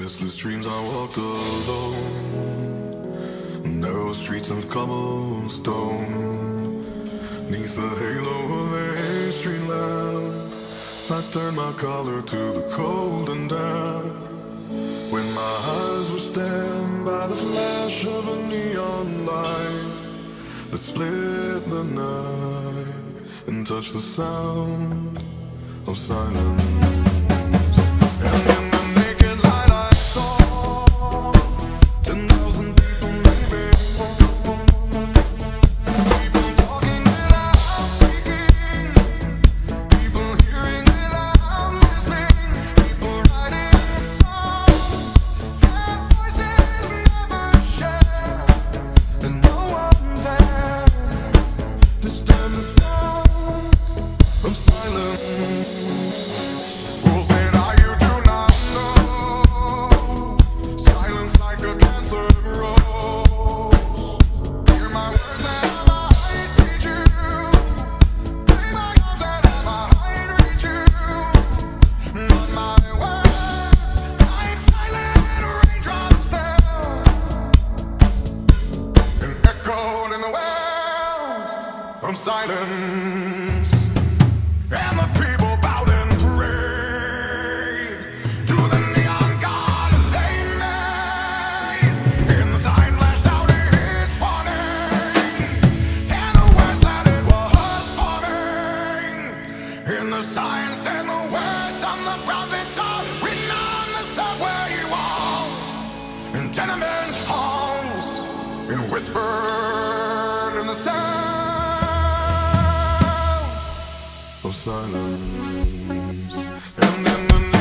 restless dreams I walked alone, narrow streets of cobblestone. Neath the halo of a street lamp, I turned my collar to the cold and damp. When my eyes were stabbed by the flash of a neon light that split the night and touched the sound of silence. From silence, and the people bowed and prayed to the neon god they made. And the sign flashed out its warning, and the words that it was forming. And the signs and the words on the prophets are written on the subway walls, in tenement halls, and whispered in the sound of silence. And in the